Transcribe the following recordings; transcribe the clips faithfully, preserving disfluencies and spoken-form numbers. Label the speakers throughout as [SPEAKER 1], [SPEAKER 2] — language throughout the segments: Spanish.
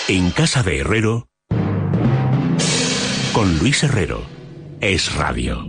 [SPEAKER 1] En casa de Herrero, con Luis Herrero, Es Radio.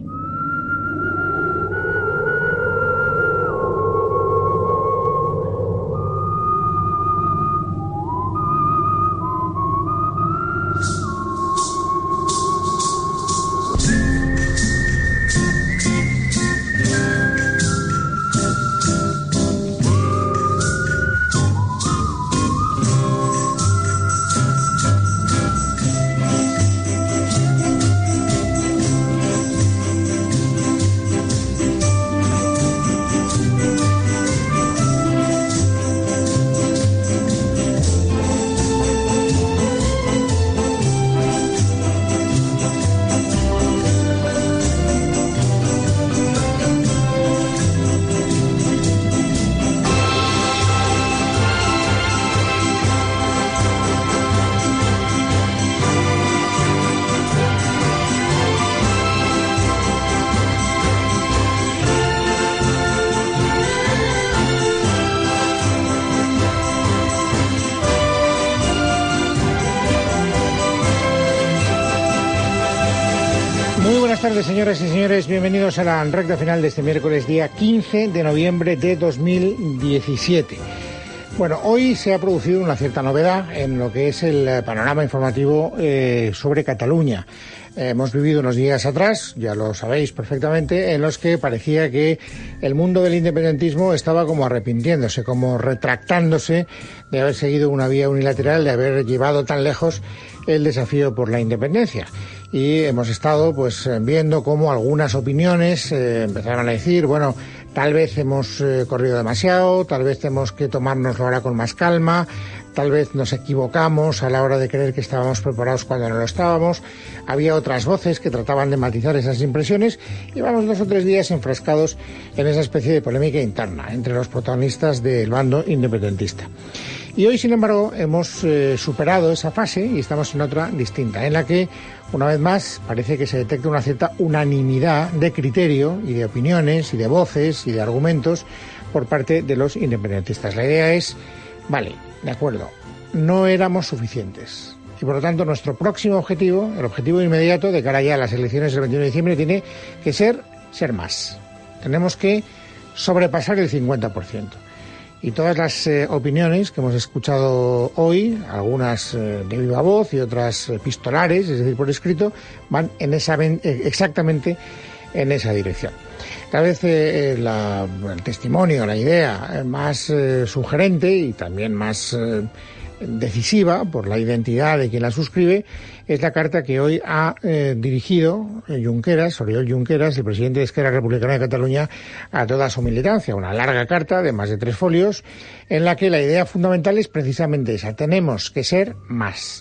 [SPEAKER 2] Buenas tardes, señoras y señores, bienvenidos a la recta final de este miércoles, día quince de noviembre de dos mil diecisiete. Bueno, hoy se ha producido una cierta novedad en lo que es el panorama informativo eh, sobre Cataluña. Eh, hemos vivido unos días atrás, ya lo sabéis perfectamente, en los que parecía que el mundo del independentismo estaba como arrepintiéndose, como retractándose de haber seguido una vía unilateral, de haber llevado tan lejos el desafío por la independencia. Y hemos estado pues viendo cómo algunas opiniones eh, empezaron a decir, bueno, tal vez hemos eh, corrido demasiado, tal vez tenemos que tomárnoslo ahora con más calma, tal vez nos equivocamos a la hora de creer que estábamos preparados cuando no lo estábamos. Había otras voces que trataban de matizar esas impresiones y vamos dos o tres días enfrascados en esa especie de polémica interna entre los protagonistas del bando independentista. Y hoy, sin embargo, hemos eh, superado esa fase y estamos en otra distinta, en la que, una vez más, parece que se detecta una cierta unanimidad de criterio y de opiniones y de voces y de argumentos por parte de los independentistas. La idea es, vale, de acuerdo, no éramos suficientes. Y por lo tanto, nuestro próximo objetivo, el objetivo inmediato de cara ya a las elecciones del veintiuno de diciembre, tiene que ser ser más. Tenemos que sobrepasar el cincuenta por ciento. Y todas las eh, opiniones que hemos escuchado hoy, algunas eh, de viva voz y otras epistolares, es decir, por escrito, van en esa eh, exactamente en esa dirección. Tal vez eh, la, el testimonio, la idea más eh, sugerente y también más eh, decisiva por la identidad de quien la suscribe es la carta que hoy ha eh, dirigido Junqueras, Oriol Junqueras, el presidente de Esquerra Republicana de Cataluña, a toda su militancia. Una larga carta de más de tres folios en la que la idea fundamental es precisamente esa. Tenemos que ser más.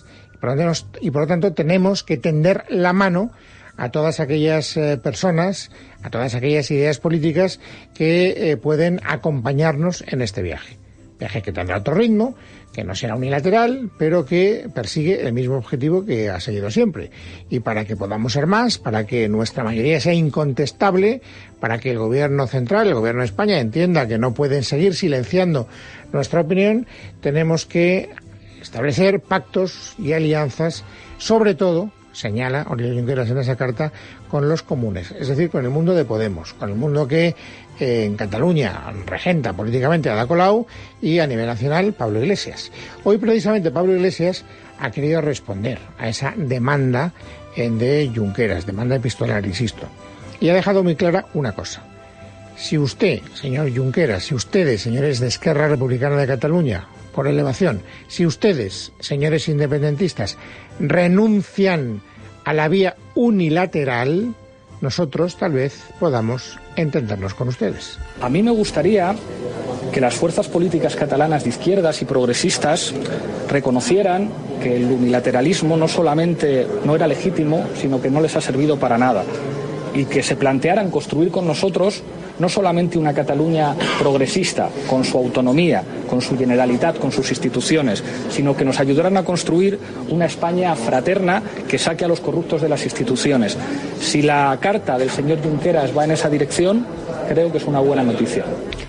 [SPEAKER 2] Y por lo tanto tenemos que tender la mano a todas aquellas eh, personas, a todas aquellas ideas políticas que eh, pueden acompañarnos en este viaje. Viaje que tendrá otro ritmo, que no será unilateral, pero que persigue el mismo objetivo que ha seguido siempre. Y para que podamos ser más, para que nuestra mayoría sea incontestable, para que el gobierno central, el gobierno de España, entienda que no pueden seguir silenciando nuestra opinión, tenemos que establecer pactos y alianzas, sobre todo, señala Oriol Junqueras en esa carta, con los comunes, es decir, con el mundo de Podemos, con el mundo que eh, en Cataluña regenta políticamente a Ada Colau y a nivel nacional Pablo Iglesias. Hoy precisamente Pablo Iglesias ha querido responder a esa demanda eh, de Junqueras, demanda epistolar, insisto, y ha dejado muy clara una cosa. Si usted, señor Junqueras, si ustedes, señores de Esquerra Republicana de Cataluña, por elevación, si ustedes, señores independentistas, renuncian a la vía unilateral, nosotros tal vez podamos entendernos con ustedes.
[SPEAKER 3] A mí me gustaría que las fuerzas políticas catalanas de izquierdas y progresistas reconocieran que el unilateralismo no solamente no era legítimo, sino que no les ha servido para nada, y que se plantearan construir con nosotros no solamente una Cataluña progresista, con su autonomía, con su Generalitat, con sus instituciones, sino que nos ayudaran a construir una España fraterna que saque a los corruptos de las instituciones. Si la carta del señor Junqueras va en esa dirección, creo que es una buena noticia.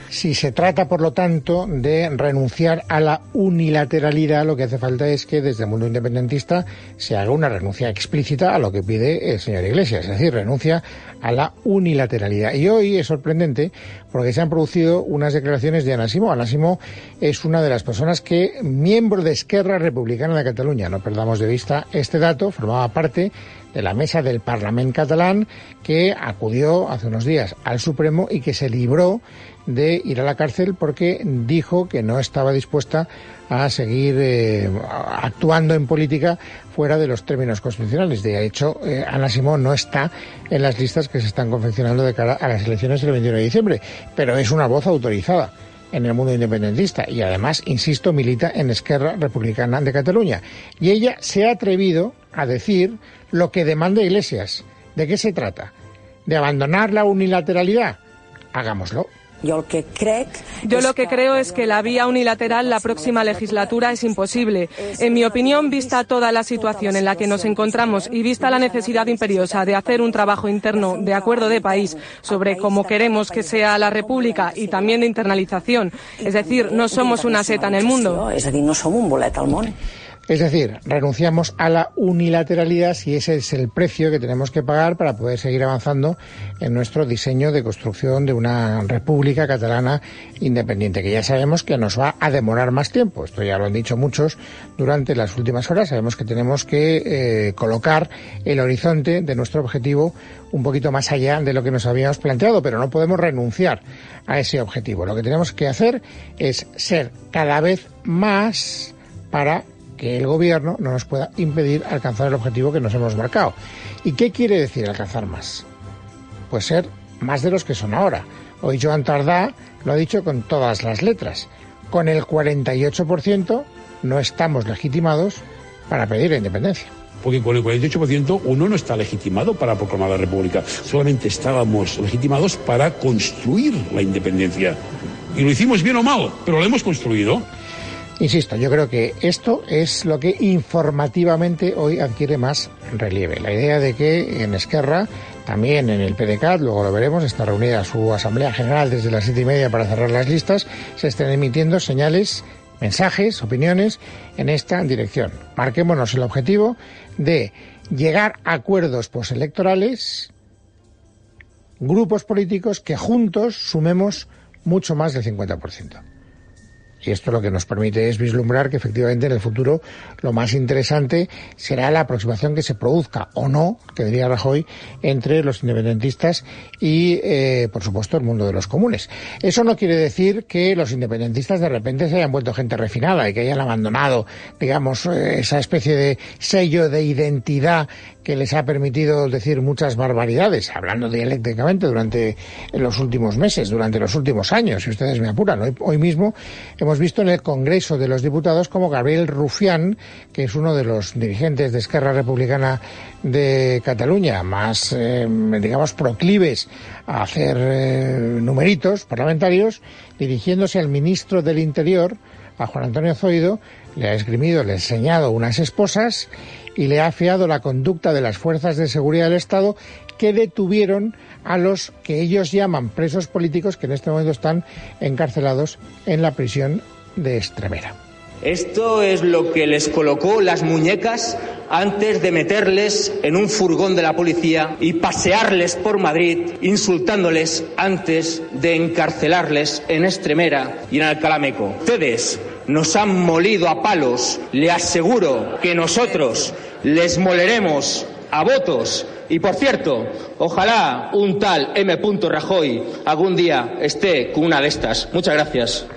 [SPEAKER 2] Si se trata, por lo tanto, de renunciar a la unilateralidad, lo que hace falta es que desde el mundo independentista se haga una renuncia explícita a lo que pide el señor Iglesias, es decir, renuncia a la unilateralidad. Y hoy es sorprendente porque se han producido unas declaraciones de Anna Simó. Anna Simó es una de las personas que, miembro de Esquerra Republicana de Cataluña, no perdamos de vista este dato, formaba parte de la mesa del Parlament catalán, que acudió hace unos días al Supremo y que se libró de ir a la cárcel porque dijo que no estaba dispuesta a seguir eh, actuando en política fuera de los términos constitucionales. De hecho, eh, Anna Simó no está en las listas que se están confeccionando de cara a las elecciones del veintiuno de diciembre, pero es una voz autorizada en el mundo independentista y además, insisto, milita en Esquerra Republicana de Cataluña. Y ella se ha atrevido a decir lo que demanda Iglesias. ¿De qué se trata? ¿De abandonar la unilateralidad? Hagámoslo.
[SPEAKER 4] Yo lo que creo,
[SPEAKER 5] Yo lo que creo es que la vía unilateral la próxima legislatura es imposible. En mi opinión, vista toda la situación en la que nos encontramos y vista la necesidad imperiosa de hacer un trabajo interno de acuerdo de país sobre cómo queremos que sea la República y también de internalización, es decir, no somos una seta en el mundo.
[SPEAKER 4] Es decir, no somos un bolet al món.
[SPEAKER 2] Es decir, renunciamos a la unilateralidad si ese es el precio que tenemos que pagar para poder seguir avanzando en nuestro diseño de construcción de una república catalana independiente, que ya sabemos que nos va a demorar más tiempo. Esto ya lo han dicho muchos durante las últimas horas. Sabemos que tenemos que eh, colocar el horizonte de nuestro objetivo un poquito más allá de lo que nos habíamos planteado, pero no podemos renunciar a ese objetivo. Lo que tenemos que hacer es ser cada vez más para que el gobierno no nos pueda impedir alcanzar el objetivo que nos hemos marcado. ¿Y qué quiere decir alcanzar más? Pues ser más de los que son ahora. Hoy Joan Tardá lo ha dicho con todas las letras. Con el cuarenta y ocho por ciento no estamos legitimados para pedir la independencia.
[SPEAKER 6] Porque con el cuarenta y ocho por ciento uno no está legitimado para proclamar la República. Solamente estábamos legitimados para construir la independencia. Y lo hicimos bien o mal, pero lo hemos construido.
[SPEAKER 2] Insisto, yo creo que esto es lo que informativamente hoy adquiere más relieve. La idea de que en Esquerra, también en el P D C A T, luego lo veremos, está reunida su Asamblea General desde las siete y media para cerrar las listas, se estén emitiendo señales, mensajes, opiniones en esta dirección. Marquémonos el objetivo de llegar a acuerdos postelectorales, grupos políticos que juntos sumemos mucho más del cincuenta por ciento. Y esto lo que nos permite es vislumbrar que efectivamente en el futuro lo más interesante será la aproximación que se produzca o no, que diría Rajoy, entre los independentistas y, eh, por supuesto, el mundo de los comunes. Eso no quiere decir que los independentistas de repente se hayan vuelto gente refinada y que hayan abandonado, digamos, esa especie de sello de identidad que les ha permitido decir muchas barbaridades, hablando dialécticamente durante los últimos meses, durante los últimos años, si ustedes me apuran. Hoy, hoy mismo hemos visto en el Congreso de los Diputados como Gabriel Rufián, que es uno de los dirigentes de Esquerra Republicana de Cataluña, más, eh, digamos, proclives a hacer eh, numeritos parlamentarios, dirigiéndose al ministro del Interior, a Juan Antonio Zoido, le ha esgrimido, le ha enseñado unas esposas y le ha afeado la conducta de las fuerzas de seguridad del Estado que detuvieron a los que ellos llaman presos políticos que en este momento están encarcelados en la prisión de Extremera.
[SPEAKER 7] Esto es lo que les colocó las muñecas antes de meterles en un furgón de la policía y pasearles por Madrid, insultándoles antes de encarcelarles en Extremera y en Alcalá Meco. Ustedes nos han molido a palos. Le aseguro que nosotros les moleremos a votos. Y por cierto, ojalá un tal M. Rajoy algún día esté con una de estas. Muchas gracias.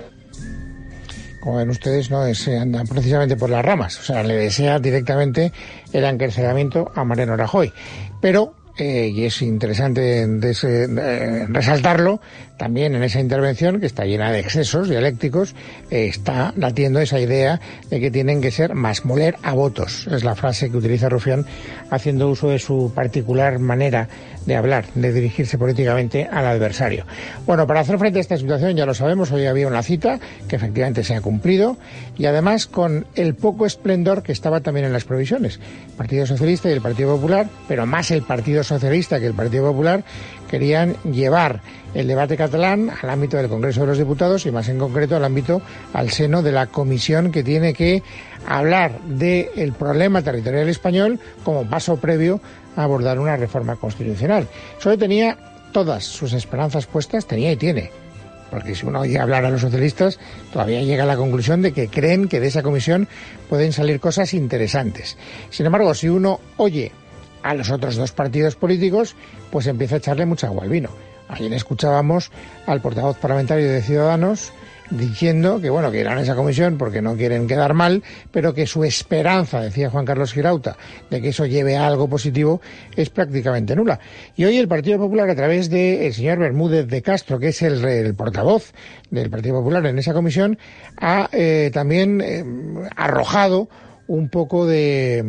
[SPEAKER 2] Como ven ustedes, no es, andan precisamente por las ramas. O sea, le desea directamente el encarcelamiento a Mariano Rajoy. Pero, eh, y es interesante des, eh, resaltarlo, también en esa intervención, que está llena de excesos dialécticos, eh, está latiendo esa idea de que tienen que ser más moler a votos. Es la frase que utiliza Rufián, haciendo uso de su particular manera de hablar, de dirigirse políticamente al adversario. Bueno, para hacer frente a esta situación, ya lo sabemos, hoy había una cita que efectivamente se ha cumplido y además con el poco esplendor que estaba también en las previsiones. El Partido Socialista y el Partido Popular, pero más el Partido Socialista que el Partido Popular, querían llevar el debate catalán catalán al ámbito del Congreso de los Diputados y más en concreto al ámbito, al seno de la comisión que tiene que hablar del problema territorial español como paso previo a abordar una reforma constitucional. Solo tenía todas sus esperanzas puestas, tenía y tiene, porque si uno oye hablar a los socialistas, todavía llega a la conclusión de que creen que de esa comisión pueden salir cosas interesantes. Sin embargo, si uno oye a los otros dos partidos políticos, pues empieza a echarle mucha agua al vino. Ayer escuchábamos al portavoz parlamentario de Ciudadanos diciendo que, bueno, que irán a esa comisión porque no quieren quedar mal, pero que su esperanza, decía Juan Carlos Girauta, de que eso lleve a algo positivo es prácticamente nula. Y hoy el Partido Popular, a través del señor Bermúdez de Castro, que es el, el portavoz del Partido Popular en esa comisión, ha eh, también eh, arrojado un poco de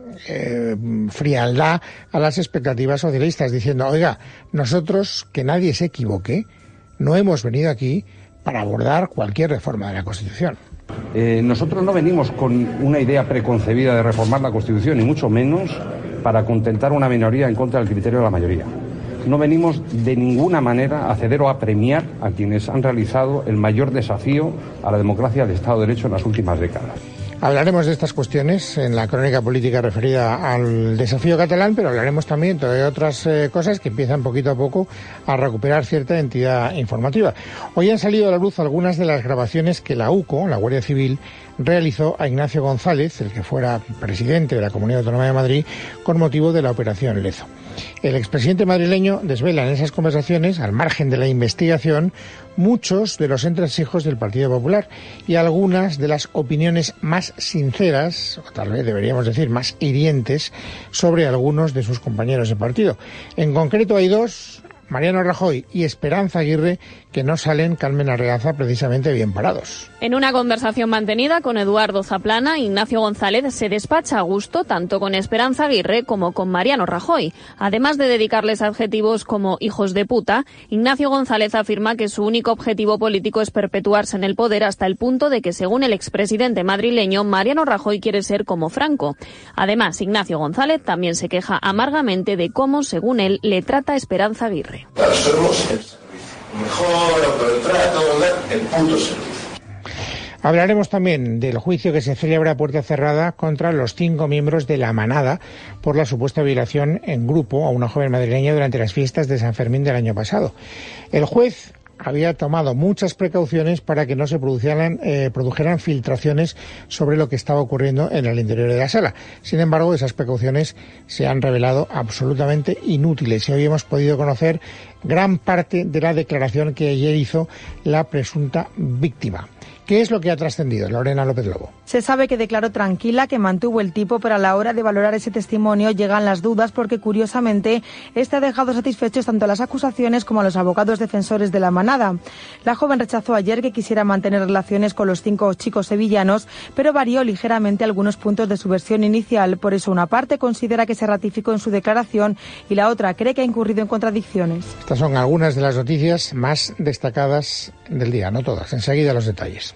[SPEAKER 2] eh, frialdad a las expectativas socialistas, diciendo, oiga, nosotros, que nadie se equivoque, no hemos venido aquí para abordar cualquier reforma de la Constitución.
[SPEAKER 8] Eh, nosotros no venimos con una idea preconcebida de reformar la Constitución, ni mucho menos para contentar una minoría en contra del criterio de la mayoría. No venimos de ninguna manera a ceder o a premiar a quienes han realizado el mayor desafío a la democracia del Estado de Derecho en las últimas décadas.
[SPEAKER 2] Hablaremos de estas cuestiones en la crónica política referida al desafío catalán, pero hablaremos también de otras eh, cosas que empiezan poquito a poco a recuperar cierta identidad informativa. Hoy han salido a la luz algunas de las grabaciones que la U C O, la Guardia Civil, realizó a Ignacio González, el que fuera presidente de la Comunidad Autónoma de Madrid, con motivo de la Operación Lezo. El expresidente madrileño desvela en esas conversaciones, al margen de la investigación, muchos de los entresijos del Partido Popular y algunas de las opiniones más sinceras, o tal vez deberíamos decir más hirientes, sobre algunos de sus compañeros de partido. En concreto hay dos, Mariano Rajoy y Esperanza Aguirre, que no salen, Carmen Arreaza, precisamente bien parados.
[SPEAKER 9] En una conversación mantenida con Eduardo Zaplana, Ignacio González se despacha a gusto tanto con Esperanza Aguirre como con Mariano Rajoy. Además de dedicarles adjetivos como hijos de puta, Ignacio González afirma que su único objetivo político es perpetuarse en el poder hasta el punto de que, según el expresidente madrileño, Mariano Rajoy quiere ser como Franco. Además, Ignacio González también se queja amargamente de cómo, según él, le trata Esperanza Aguirre.
[SPEAKER 10] Para nosotros el servicio mejor, el trato, el punto servicio.
[SPEAKER 2] Hablaremos también del juicio que se celebra a puerta cerrada contra los cinco miembros de La Manada por la supuesta violación en grupo a una joven madrileña durante las fiestas de San Fermín del año pasado. El juez había tomado muchas precauciones para que no se produjeran, eh, produjeran filtraciones sobre lo que estaba ocurriendo en el interior de la sala. Sin embargo, esas precauciones se han revelado absolutamente inútiles y hoy hemos podido conocer gran parte de la declaración que ayer hizo la presunta víctima. ¿Qué es lo que ha trascendido, Lorena López Lobo?
[SPEAKER 11] Se sabe que declaró tranquila, que mantuvo el tipo, pero a la hora de valorar ese testimonio llegan las dudas porque, curiosamente, este ha dejado satisfechos tanto a las acusaciones como a los abogados defensores de La Manada. La joven rechazó ayer que quisiera mantener relaciones con los cinco chicos sevillanos, pero varió ligeramente algunos puntos de su versión inicial. Por eso, una parte considera que se ratificó en su declaración y la otra cree que ha incurrido en contradicciones.
[SPEAKER 2] Estas son algunas de las noticias más destacadas del día, no todas. Enseguida los detalles.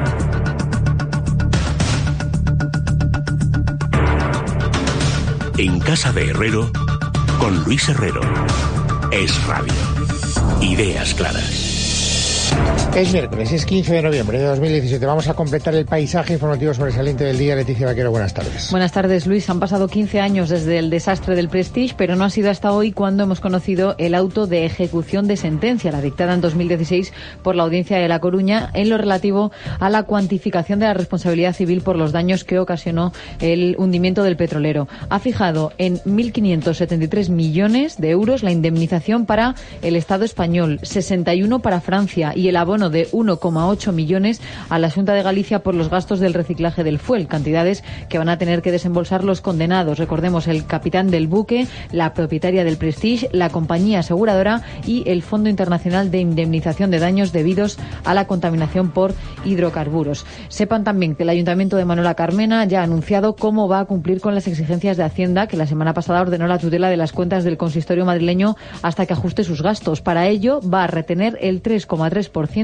[SPEAKER 1] En casa de Herrero, con Luis Herrero. Es Radio. Ideas claras.
[SPEAKER 2] Es miércoles, es quince de noviembre de dos mil diecisiete. Vamos a completar el paisaje informativo sobresaliente del día. Leticia Vaquero, buenas tardes.
[SPEAKER 12] Buenas tardes, Luis. Han pasado quince años desde el desastre del Prestige, pero no ha sido hasta hoy cuando hemos conocido el auto de ejecución de sentencia, la dictada en dos mil dieciséis por la Audiencia de La Coruña, en lo relativo a la cuantificación de la responsabilidad civil por los daños que ocasionó el hundimiento del petrolero. Ha fijado en mil quinientos setenta y tres millones de euros la indemnización para el Estado español, sesenta y uno para Francia y el abono de uno coma ocho millones a la Xunta de Galicia por los gastos del reciclaje del fuel, cantidades que van a tener que desembolsar los condenados. Recordemos, el capitán del buque, la propietaria del Prestige, la compañía aseguradora y el Fondo Internacional de Indemnización de Daños debidos a la contaminación por hidrocarburos. Sepan también que el Ayuntamiento de Manuela Carmena ya ha anunciado cómo va a cumplir con las exigencias de Hacienda, que la semana pasada ordenó la tutela de las cuentas del consistorio madrileño hasta que ajuste sus gastos. Para ello va a retener el tres coma tres por ciento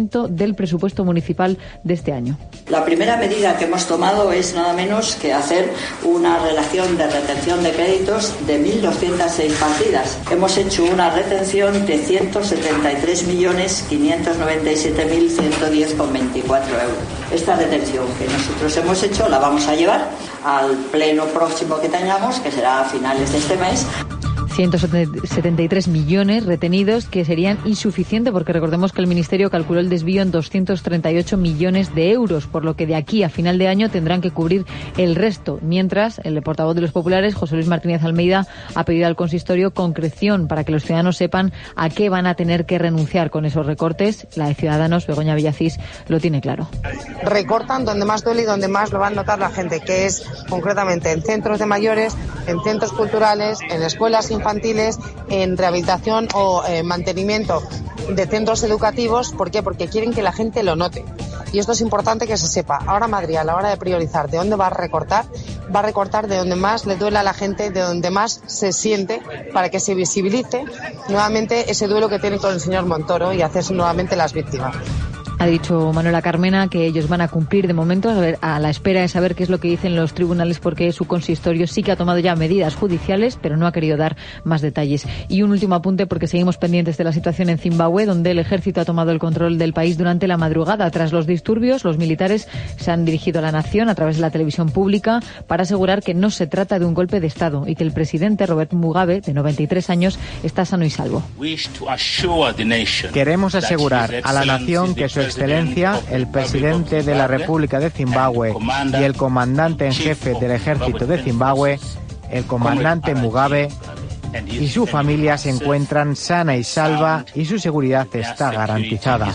[SPEAKER 12] ciento del presupuesto municipal de este año.
[SPEAKER 13] La primera medida que hemos tomado es nada menos que hacer una relación de retención de créditos de mil doscientas seis partidas. Hemos hecho una retención de ciento setenta y tres millones quinientos noventa y siete mil ciento diez coma veinticuatro euros. Esta retención que nosotros hemos hecho la vamos a llevar al pleno próximo que tengamos, que será a finales de este mes.
[SPEAKER 12] ciento setenta y tres millones retenidos, que serían insuficientes porque recordemos que el Ministerio calculó el desvío en doscientos treinta y ocho millones de euros, por lo que de aquí a final de año tendrán que cubrir el resto. Mientras, el portavoz de los populares, José Luis Martínez Almeida, ha pedido al consistorio concreción para que los ciudadanos sepan a qué van a tener que renunciar con esos recortes. La de Ciudadanos, Begoña Villacís, lo tiene claro.
[SPEAKER 14] Recortan donde más duele y donde más lo va a notar la gente, que es concretamente en centros de mayores, en centros culturales, en escuelas infantiles, infantiles, en rehabilitación o eh, mantenimiento de centros educativos. ¿Por qué? Porque quieren que la gente lo note. Y esto es importante que se sepa. Ahora Madrid, a la hora de priorizar de dónde va a recortar, va a recortar de donde más le duele a la gente, de donde más se siente, para que se visibilice nuevamente ese duelo que tiene con el señor Montoro y hacerse nuevamente las víctimas.
[SPEAKER 12] Ha dicho Manuela Carmena que ellos van a cumplir de momento, a, ver, a la espera de saber qué es lo que dicen los tribunales, porque su consistorio sí que ha tomado ya medidas judiciales, pero no ha querido dar más detalles. Y un último apunte, porque seguimos pendientes de la situación en Zimbabue, donde el ejército ha tomado el control del país durante la madrugada. Tras los disturbios, los militares se han dirigido a la nación a través de la televisión pública para asegurar que no se trata de un golpe de Estado y que el presidente Robert Mugabe, de noventa y tres años, está sano y salvo.
[SPEAKER 15] Queremos asegurar a la nación que su Excelencia, el presidente de la República de Zimbabue y el comandante en jefe del ejército de Zimbabue, el comandante Mugabe, y su familia se encuentran sana y salva y su seguridad está garantizada.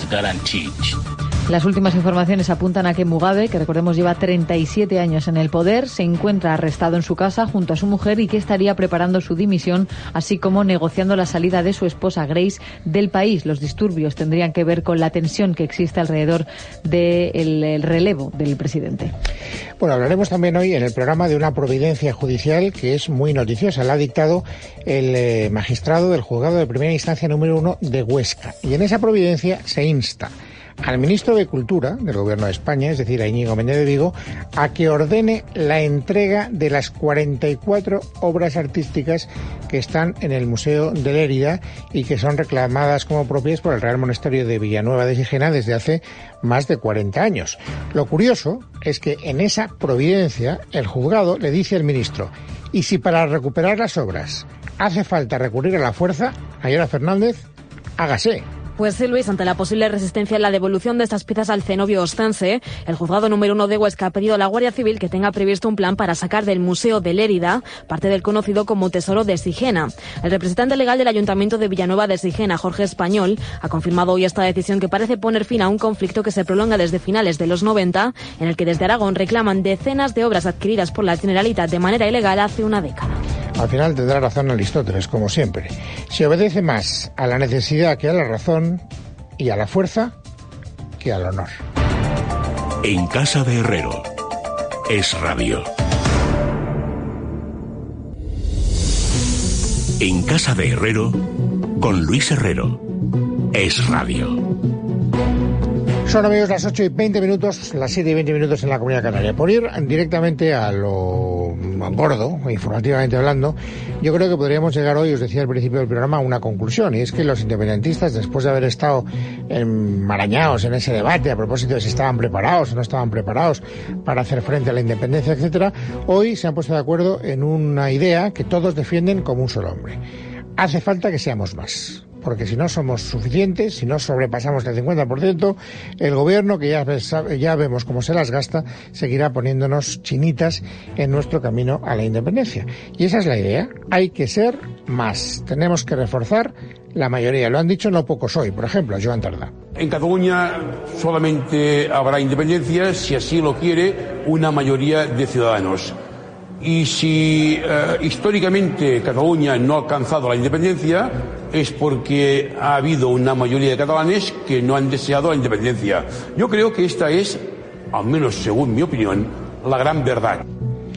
[SPEAKER 12] Las últimas informaciones apuntan a que Mugabe, que recordemos lleva treinta y siete años en el poder, se encuentra arrestado en su casa junto a su mujer y que estaría preparando su dimisión, así como negociando la salida de su esposa Grace del país. Los disturbios tendrían que ver con la tensión que existe alrededor del relevo del presidente.
[SPEAKER 2] Bueno, hablaremos también hoy en el programa de una providencia judicial que es muy noticiosa. La ha dictado el eh, magistrado del juzgado de primera instancia número uno de Huesca. Y en esa providencia se insta al ministro de Cultura del Gobierno de España, es decir, a Íñigo Méndez de Vigo, a que ordene la entrega de las cuarenta y cuatro obras artísticas que están en el Museo de Lérida y que son reclamadas como propias por el Real Monasterio de Villanueva de Sigena desde hace más de cuarenta años. Lo curioso es que en esa providencia el juzgado le dice al ministro: y si para recuperar las obras hace falta recurrir a la fuerza, Ayora Fernández, hágase.
[SPEAKER 16] Pues sí, Luis, ante la posible resistencia en la devolución de estas piezas al cenobio ostense, el juzgado número uno de Huesca ha pedido a la Guardia Civil que tenga previsto un plan para sacar del Museo de Lérida parte del conocido como Tesoro de Sigena. El representante legal del Ayuntamiento de Villanueva de Sigena, Jorge Español, ha confirmado hoy esta decisión que parece poner fin a un conflicto que se prolonga desde finales de los noventa, en el que desde Aragón reclaman decenas de obras adquiridas por la Generalitat de manera ilegal hace una década.
[SPEAKER 2] Al final tendrá razón Aristóteles, como siempre. Se obedece más a la necesidad que a la razón y a la fuerza que al honor.
[SPEAKER 1] En casa de Herrero, Es Radio. En casa de Herrero, con Luis Herrero, Es Radio.
[SPEAKER 2] Son, amigos, las ocho y veinte minutos, las siete y veinte minutos en la Comunidad Canaria. Por ir directamente a lo gordo, informativamente hablando, yo creo que podríamos llegar hoy, os decía al principio del programa, a una conclusión, y es que los independentistas, después de haber estado enmarañados en ese debate a propósito de si estaban preparados o no estaban preparados para hacer frente a la independencia, etcétera, hoy se han puesto de acuerdo en una idea que todos defienden como un solo hombre. Hace falta que seamos más. Porque si no somos suficientes, si no sobrepasamos el cincuenta por ciento, el gobierno, que ya, ya vemos cómo se las gasta, seguirá poniéndonos chinitas en nuestro camino a la independencia. Y esa es la idea. Hay que ser más. Tenemos que reforzar la mayoría. Lo han dicho no pocos hoy. Por ejemplo, Joan Tardá.
[SPEAKER 6] En Cataluña solamente habrá independencia si así lo quiere una mayoría de ciudadanos. Y si eh, históricamente Cataluña no ha alcanzado la independencia, es porque ha habido una mayoría de catalanes que no han deseado la independencia. Yo creo que esta es, al menos según mi opinión, la gran verdad.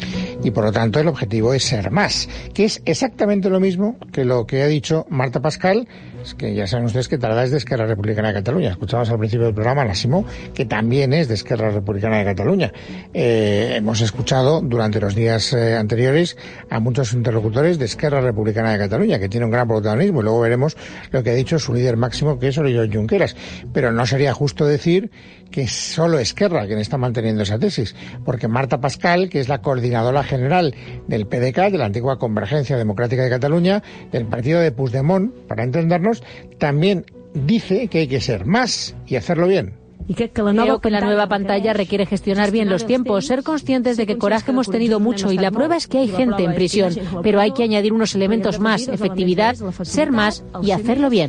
[SPEAKER 2] y por lo tanto el objetivo es ser más, que es exactamente lo mismo que lo que ha dicho Marta Pascal, que ya saben ustedes que Tardá es de Esquerra Republicana de Cataluña. Escuchamos al principio del programa a Nasimó, que también es de Esquerra Republicana de Cataluña. Eh, hemos escuchado durante los días eh, anteriores a muchos interlocutores de Esquerra Republicana de Cataluña, que tiene un gran protagonismo, y luego veremos lo que ha dicho su líder máximo, que es Oriol Junqueras. Pero no sería justo decir que es solo Esquerra quien está manteniendo esa tesis, porque Marta Pascal, que es la coordinadora general del P D C A T, de la antigua Convergencia Democrática de Cataluña, del partido de Puigdemont, para entendernos, también dice que hay que ser más y hacerlo bien.
[SPEAKER 17] Y que, que la nueva, Creo que la nueva pantalla requiere gestionar bien los tiempos, ser conscientes de que coraje hemos tenido mucho y la prueba es que hay gente en prisión, pero hay que añadir unos elementos más, efectividad, ser más y hacerlo bien.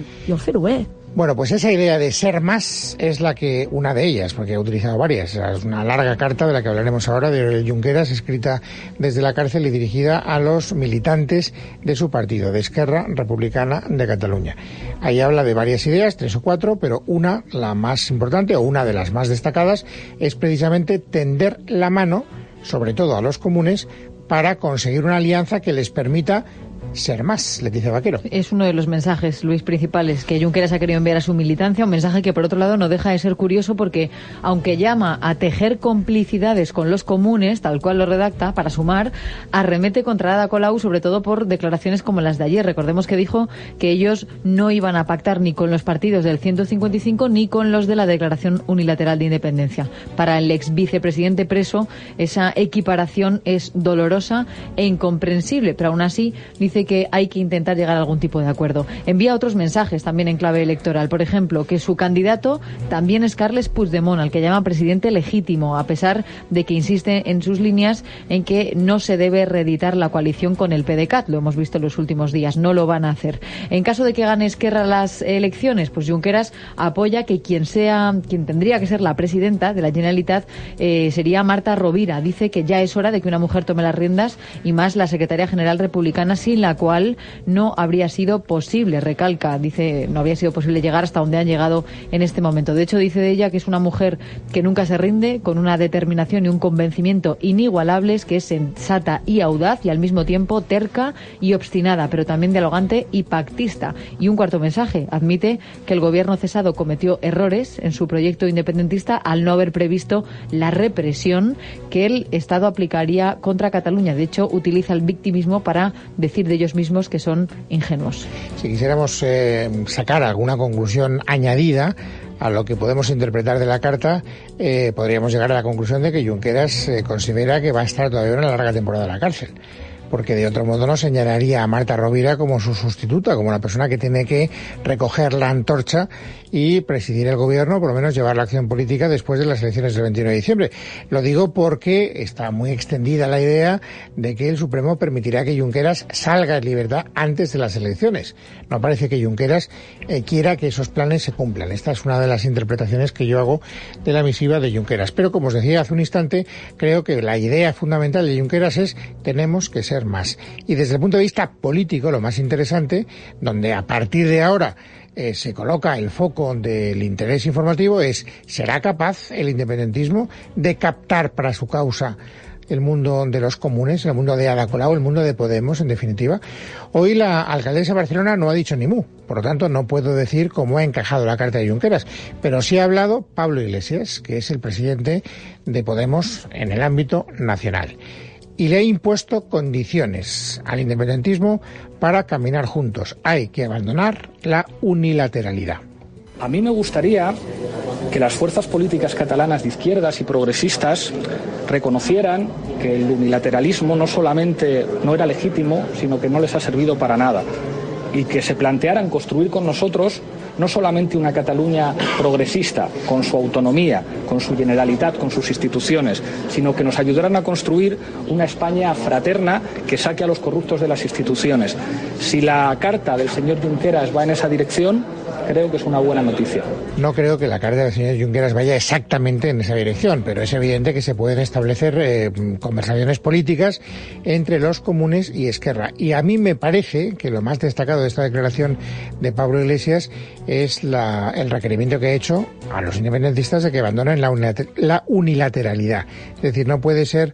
[SPEAKER 2] Bueno, pues esa idea de ser más es la que, una de ellas, porque he utilizado varias, es una larga carta de la que hablaremos ahora, de Oriol Junqueras, escrita desde la cárcel y dirigida a los militantes de su partido, de Esquerra Republicana de Cataluña. Ahí habla de varias ideas, tres o cuatro, pero una, la más importante, o una de las más destacadas, es precisamente tender la mano, sobre todo a los comunes, para conseguir una alianza que les permita ser más, Leticia Vaquero.
[SPEAKER 12] Es uno de los mensajes, Luis, principales que Junqueras ha querido enviar a su militancia, un mensaje que por otro lado no deja de ser curioso porque aunque llama a tejer complicidades con los comunes, tal cual lo redacta, para sumar, arremete contra Ada Colau, sobre todo por declaraciones como las de ayer. Recordemos que dijo que ellos no iban a pactar ni con los partidos del ciento cincuenta y cinco ni con los de la Declaración Unilateral de Independencia. Para el ex vicepresidente preso, esa equiparación es dolorosa e incomprensible, pero aún así dice que hay que intentar llegar a algún tipo de acuerdo. Envía otros mensajes también en clave electoral. Por ejemplo, que su candidato también es Carles Puigdemont, al que llama presidente legítimo, a pesar de que insiste en sus líneas en que no se debe reeditar la coalición con el P D C A T. Lo hemos visto en los últimos días. No lo van a hacer. En caso de que gane Esquerra las elecciones, pues Junqueras apoya que quien sea, quien tendría que ser la presidenta de la Generalitat eh, sería Marta Rovira. Dice que ya es hora de que una mujer tome las riendas y más la secretaria general republicana, sin la cual no habría sido posible, recalca, dice, no habría sido posible llegar hasta donde han llegado en este momento. De hecho, dice de ella que es una mujer que nunca se rinde, con una determinación y un convencimiento inigualables, que es sensata y audaz y al mismo tiempo terca y obstinada, pero también dialogante y pactista. Y un cuarto mensaje, admite que el gobierno cesado cometió errores en su proyecto independentista al no haber previsto la represión que el Estado aplicaría contra Cataluña. De hecho, utiliza el victimismo para decir de ellos mismos que son ingenuos.
[SPEAKER 2] Si quisiéramos eh, sacar alguna conclusión añadida a lo que podemos interpretar de la carta, eh, podríamos llegar a la conclusión de que Junqueras eh, considera que va a estar todavía una larga temporada en la cárcel, porque de otro modo no señalaría a Marta Rovira como su sustituta, como una persona que tiene que recoger la antorcha y presidir el gobierno, por lo menos llevar la acción política después de las elecciones del veintiuno de diciembre. Lo digo porque está muy extendida la idea de que el Supremo permitirá que Junqueras salga en libertad antes de las elecciones. No parece que Junqueras eh, quiera que esos planes se cumplan. Esta es una de las interpretaciones que yo hago de la misiva de Junqueras. Pero, como os decía hace un instante, creo que la idea fundamental de Junqueras es tenemos que ser más. Y desde el punto de vista político, lo más interesante, donde a partir de ahora eh, se coloca el foco del interés informativo, es ¿será capaz el independentismo de captar para su causa el mundo de los comunes, el mundo de Ada Colau, el mundo de Podemos, en definitiva? Hoy la alcaldesa de Barcelona no ha dicho ni mu, por lo tanto no puedo decir cómo ha encajado la carta de Junqueras, pero sí ha hablado Pablo Iglesias, que es el presidente de Podemos en el ámbito nacional, y le ha impuesto condiciones al independentismo para caminar juntos. Hay que abandonar la unilateralidad.
[SPEAKER 3] A mí me gustaría que las fuerzas políticas catalanas de izquierdas y progresistas reconocieran que el unilateralismo no solamente no era legítimo, sino que no les ha servido para nada, y que se plantearan construir con nosotros no solamente una Cataluña progresista, con su autonomía, con su Generalitat, con sus instituciones, sino que nos ayudaran a construir una España fraterna que saque a los corruptos de las instituciones. Si la carta del señor Junqueras va en esa dirección, creo que es una buena noticia.
[SPEAKER 2] No creo que la carta del señor Junqueras vaya exactamente en esa dirección, pero es evidente que se pueden establecer eh, conversaciones políticas entre los comunes y Esquerra. Y a mí me parece que lo más destacado de esta declaración de Pablo Iglesias es la, el requerimiento que ha hecho a los independentistas de que abandonen la, unilater, la unilateralidad. Es decir, no puede ser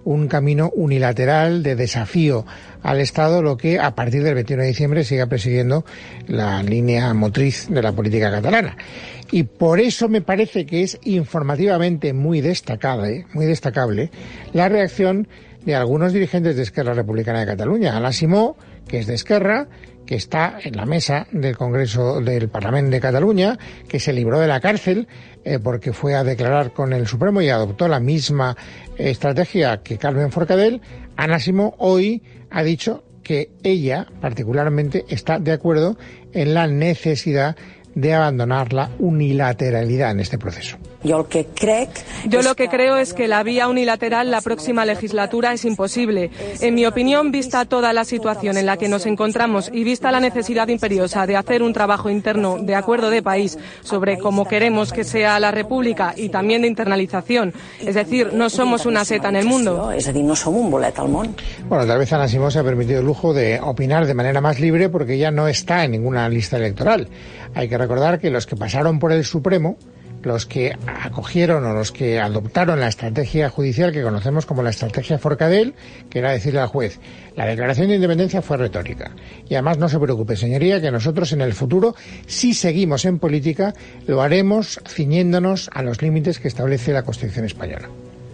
[SPEAKER 2] un camino unilateral de desafío al Estado, lo que a partir del veintiuno de diciembre siga presidiendo la línea motriz de la política catalana. Y por eso me parece que es informativamente muy destacable, muy destacable la reacción de algunos dirigentes de Esquerra Republicana de Cataluña. Ana Simó, que es de Esquerra, que está en la mesa del Congreso del Parlamento de Cataluña, que se libró de la cárcel eh, porque fue a declarar con el Supremo y adoptó la misma estrategia que Carmen Forcadell. Ana Simó hoy ha dicho que ella particularmente está de acuerdo en la necesidad de abandonar la unilateralidad en este proceso.
[SPEAKER 5] Yo lo que creo, Yo lo que creo es que la vía unilateral la próxima legislatura es imposible. En mi opinión, vista toda la situación en la que nos encontramos y vista la necesidad imperiosa de hacer un trabajo interno de acuerdo de país sobre cómo queremos que sea la República y también de internalización, es decir, no somos una seta en el mundo.
[SPEAKER 4] Es decir, no somos un bolet al món.
[SPEAKER 2] Bueno, tal vez Ana Simó se ha permitido el lujo de opinar de manera más libre porque ella no está en ninguna lista electoral. Hay que recordar que los que pasaron por el Supremo, los que acogieron o los que adoptaron la estrategia judicial que conocemos como la estrategia Forcadell, que era decirle al juez, la declaración de independencia fue retórica. Y además no se preocupe, señoría, que nosotros en el futuro, si seguimos en política, lo haremos ciñéndonos a los límites que establece la Constitución española.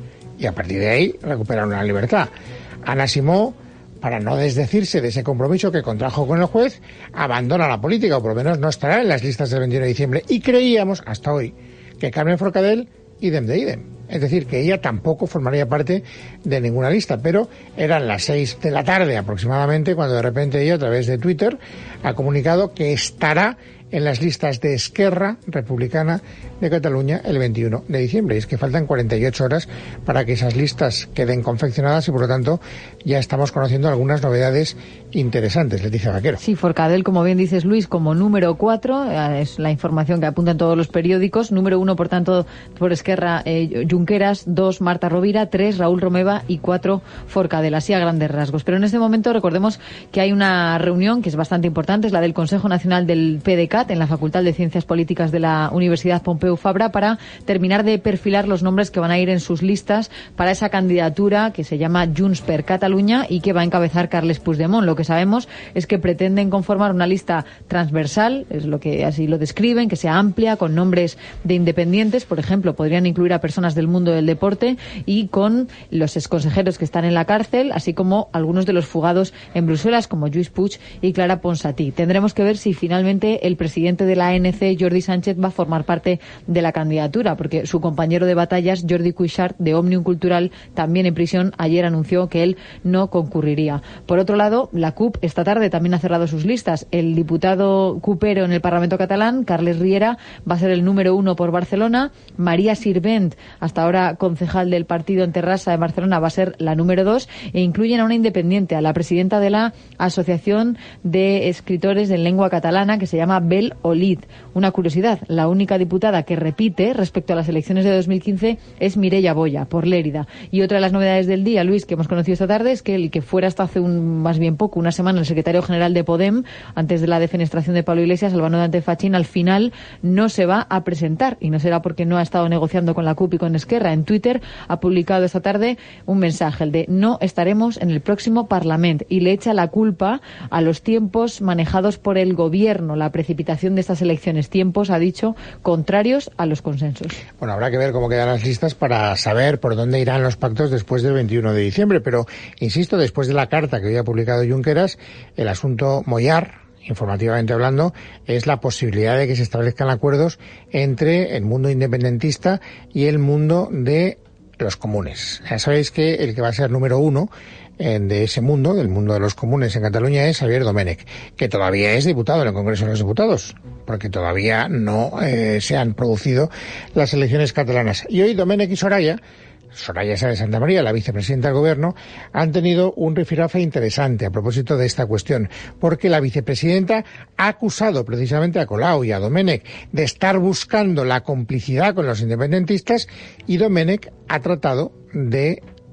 [SPEAKER 2] Y a partir de ahí recuperaron la libertad. Ana Simó, para no desdecirse de ese compromiso que contrajo con el juez, abandona la política, o por lo menos no estará en las listas del veintiuno de diciembre. Y creíamos, hasta hoy, que Carmen Forcadell, idem de idem. Es decir, que ella tampoco formaría parte de ninguna lista, pero eran las seis de la tarde aproximadamente cuando de repente ella, a través de Twitter, ha comunicado que estará en las listas de Esquerra Republicana de Cataluña el veintiuno de diciembre. Y es que faltan cuarenta y ocho horas para que esas listas queden confeccionadas y, por lo tanto, ya estamos conociendo algunas novedades interesantes. Leticia Vaquero.
[SPEAKER 12] Sí, Forcadell, como bien dices, Luis, como número cuatro, es la información que apuntan todos los periódicos. Número uno, por tanto, por Esquerra, eh, Junqueras. Dos, Marta Rovira. Tres, Raúl Romeva. Y cuatro, Forcadell. Así a grandes rasgos. Pero en este momento recordemos que hay una reunión que es bastante importante, es la del Consejo Nacional del P D C A T en la Facultad de Ciencias Políticas de la Universidad Pompeu Fabra para terminar de perfilar los nombres que van a ir en sus listas para esa candidatura que se llama Junts per Catalunya y que va a encabezar Carles Puigdemont. Lo que sabemos es que pretenden conformar una lista transversal, es lo que así lo describen, que sea amplia, con nombres de independientes, por ejemplo, podrían incluir a personas del mundo del deporte y con los exconsejeros que están en la cárcel, así como algunos de los fugados en Bruselas, como Lluís Puig y Clara Ponsatí. Tendremos que ver si finalmente el presidente de la A N C, Jordi Sánchez, va a formar parte de la candidatura, porque su compañero de batallas, Jordi Cuixart, de Òmnium Cultural, también en prisión, ayer anunció que él no concurriría. Por otro lado, la C U P esta tarde también ha cerrado sus listas. El diputado cupero en el Parlamento catalán, Carles Riera, va a ser el número uno por Barcelona. María Sirvent, hasta ahora concejal del partido en Terrassa de Barcelona, va a ser la número dos, e incluyen a una independiente, a la presidenta de la Asociación de Escritores en Lengua Catalana, que se llama Bel Olid. Una curiosidad, la única diputada que repite respecto a las elecciones de dos mil quince es Mireia Boya, por Lérida. Y otra de las novedades del día, Luis, que hemos conocido esta tarde, es que el que fuera hasta hace un, más bien poco, una semana, el secretario general de Podem, antes de la defenestración de Pablo Iglesias, Albano Dante Fachín, al final no se va a presentar, y no será porque no ha estado negociando con la C U P y con Esquerra. En Twitter ha publicado esta tarde un mensaje, el de no estaremos en el próximo Parlamento, y le echa la culpa a los tiempos manejados por el gobierno, la precipitación de estas elecciones, tiempos, ha dicho, contrarios a los consensos.
[SPEAKER 2] Bueno, habrá que ver cómo quedan las listas para saber por dónde irán los pactos después del veintiuno de diciembre, pero, insisto, después de la carta que hoy ha publicado Junqueras, el asunto Mollar, informativamente hablando, es la posibilidad de que se establezcan acuerdos entre el mundo independentista y el mundo de los comunes. Ya sabéis que el que va a ser número uno de ese mundo, del mundo de los comunes en Cataluña, es Javier Domènech, que todavía es diputado en el Congreso de los Diputados, porque todavía no eh, se han producido las elecciones catalanas. Y hoy Domènech y Soraya, Soraya Sáenz de Santa María, la vicepresidenta del Gobierno, han tenido un rifirrafe interesante a propósito de esta cuestión, porque la vicepresidenta ha acusado precisamente a Colau y a Domènech de estar buscando la complicidad con los independentistas, y Domènech ha tratado de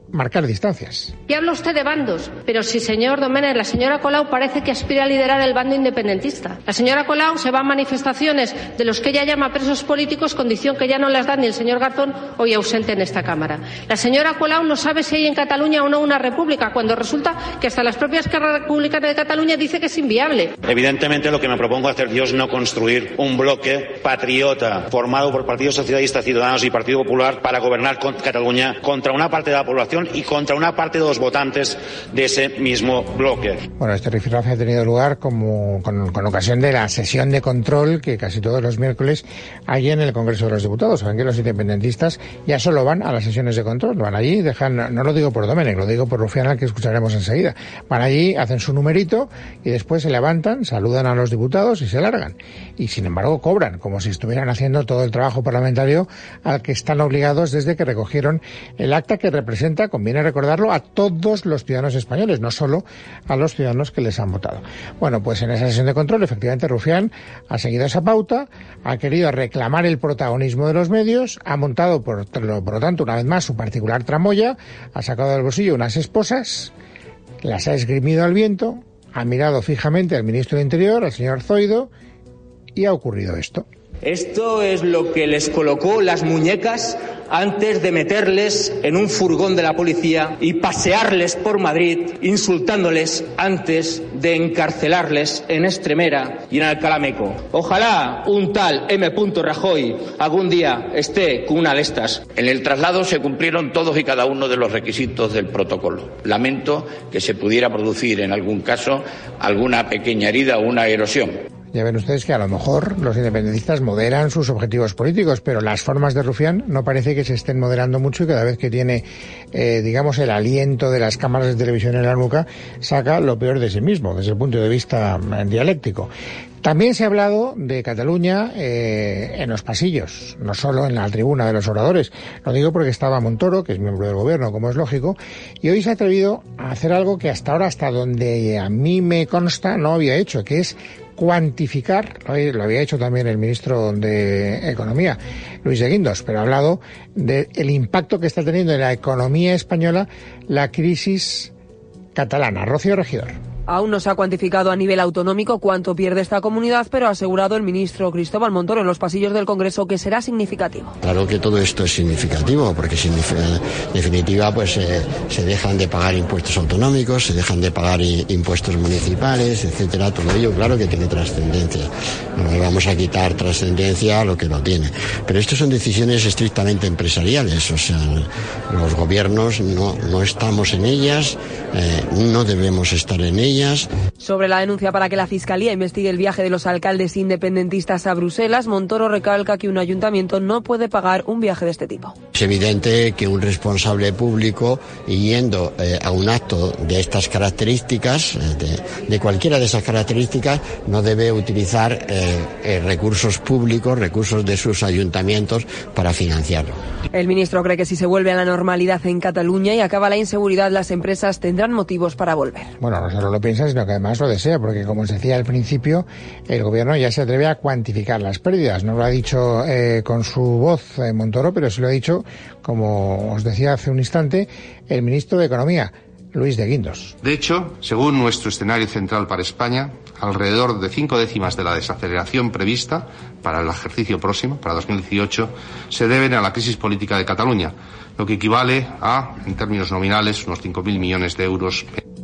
[SPEAKER 2] marcar distancias.
[SPEAKER 18] Y habla usted de bandos, pero si, señor Domènech, la señora Colau parece que aspira a liderar el bando independentista. La señora Colau se va a manifestaciones de los que ella llama presos políticos, condición que ya no las da ni el señor Garzón, hoy ausente en esta Cámara. La señora Colau no sabe si hay en Cataluña o no una república, cuando resulta que hasta las propias republicanas de Cataluña dice que es inviable.
[SPEAKER 19] Evidentemente, lo que me propongo hacer yo es no construir un bloque patriota formado por Partido Socialista, Ciudadanos y Partido Popular para gobernar con Cataluña contra una parte de la población y contra una parte de los votantes de ese mismo bloque.
[SPEAKER 2] Bueno, este rifirrafe ha tenido lugar como con, con ocasión de la sesión de control que casi todos los miércoles hay en el Congreso de los Diputados. Saben que los independentistas ya solo van a las sesiones de control, van allí, dejan, no lo digo por Domènech, lo digo por Rufián, al que escucharemos enseguida. Van allí, hacen su numerito y después se levantan, saludan a los diputados y se largan. Y sin embargo cobran, como si estuvieran haciendo todo el trabajo parlamentario al que están obligados desde que recogieron el acta que representa, conviene recordarlo, a todos los ciudadanos españoles, no solo a los ciudadanos que les han votado. Bueno, pues en esa sesión de control, efectivamente, Rufián ha seguido esa pauta, ha querido reclamar el protagonismo de los medios, ha montado, por, por lo tanto, una vez más, su particular tramoya, ha sacado del bolsillo unas esposas, las ha esgrimido al viento, ha mirado fijamente al ministro de Interior, al señor Zoido, y ha ocurrido esto.
[SPEAKER 7] Esto es lo que les colocó las muñecas antes de meterles en un furgón de la policía y pasearles por Madrid, insultándoles antes de encarcelarles en Extremera y en Alcalá Meco. Ojalá un tal M. Rajoy algún día esté con una de estas.
[SPEAKER 20] En el traslado se cumplieron todos y cada uno de los requisitos del protocolo. Lamento que se pudiera producir en algún caso alguna pequeña herida o una erosión.
[SPEAKER 2] Ya ven ustedes que a lo mejor los independentistas moderan sus objetivos políticos, pero las formas de Rufián no parece que se estén moderando mucho y cada vez que tiene, eh, digamos, el aliento de las cámaras de televisión en la nuca, saca lo peor de sí mismo, desde el punto de vista dialéctico. También se ha hablado de Cataluña eh, en los pasillos, no solo en la tribuna de los oradores. Lo digo porque estaba Montoro, que es miembro del gobierno, como es lógico, y hoy se ha atrevido a hacer algo que hasta ahora, hasta donde a mí me consta, no había hecho, que es cuantificar, lo había hecho también el ministro de Economía, Luis de Guindos, pero ha hablado del impacto que está teniendo en la economía española la crisis catalana. Rocío Regidor.
[SPEAKER 5] Aún no se ha cuantificado a nivel autonómico cuánto pierde esta comunidad, pero ha asegurado el ministro Cristóbal Montoro en los pasillos del Congreso que será significativo.
[SPEAKER 21] Claro que todo esto es significativo, porque en definitiva pues eh, se dejan de pagar impuestos autonómicos, se dejan de pagar impuestos municipales, etcétera. Todo ello, claro que tiene trascendencia. No le vamos a quitar trascendencia a lo que no tiene. Pero esto son decisiones estrictamente empresariales, o sea, los gobiernos no, no estamos en ellas, eh, no debemos estar en ellas.
[SPEAKER 5] Sobre la denuncia para que la Fiscalía investigue el viaje de los alcaldes independentistas a Bruselas, Montoro recalca que un ayuntamiento no puede pagar un viaje de este tipo.
[SPEAKER 21] Es evidente que un responsable público, yendo eh, a un acto de estas características, de, de cualquiera de esas características, no debe utilizar eh, eh, recursos públicos, recursos de sus ayuntamientos para financiarlo.
[SPEAKER 5] El ministro cree que si se vuelve a la normalidad en Cataluña y acaba la inseguridad, las empresas tendrán motivos para volver.
[SPEAKER 2] Bueno, no solo lo piensa, sino que además lo desea, porque como os decía al principio, el gobierno ya se atreve a cuantificar las pérdidas. No lo ha dicho eh, con su voz eh, Montoro, pero sí lo ha dicho, como os decía hace un instante, el ministro de Economía, Luis de Guindos.
[SPEAKER 22] De hecho, según nuestro escenario central para España, alrededor de cinco décimas de la desaceleración prevista para el ejercicio próximo, para dos mil dieciocho, se deben a la crisis política de Cataluña, lo que equivale a, en términos nominales, unos cinco mil millones de euros.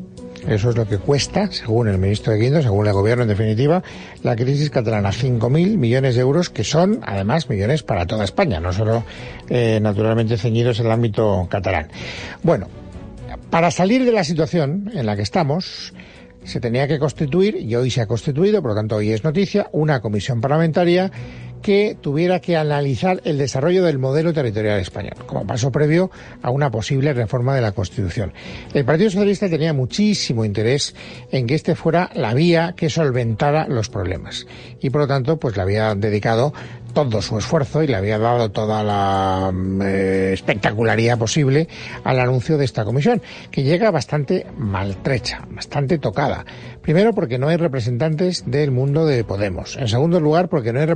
[SPEAKER 2] Eso es lo que cuesta, según el ministro de Guindos, según el gobierno en definitiva, la crisis catalana. cinco mil millones de euros, que son además millones para toda España, no solo eh, naturalmente ceñidos en el ámbito catalán. Bueno, para salir de la situación en la que estamos, se tenía que constituir, y hoy se ha constituido, por lo tanto hoy es noticia, una comisión parlamentaria que tuviera que analizar el desarrollo del modelo territorial español, como paso previo a una posible reforma de la Constitución. El Partido Socialista tenía muchísimo interés en que este fuera la vía que solventara los problemas, y por lo tanto pues le había dedicado todo su esfuerzo y le había dado toda la eh, espectacularidad posible al anuncio de esta comisión, que llega bastante maltrecha, bastante tocada. Primero, porque no hay representantes del mundo de Podemos. En segundo lugar, porque no hay representantes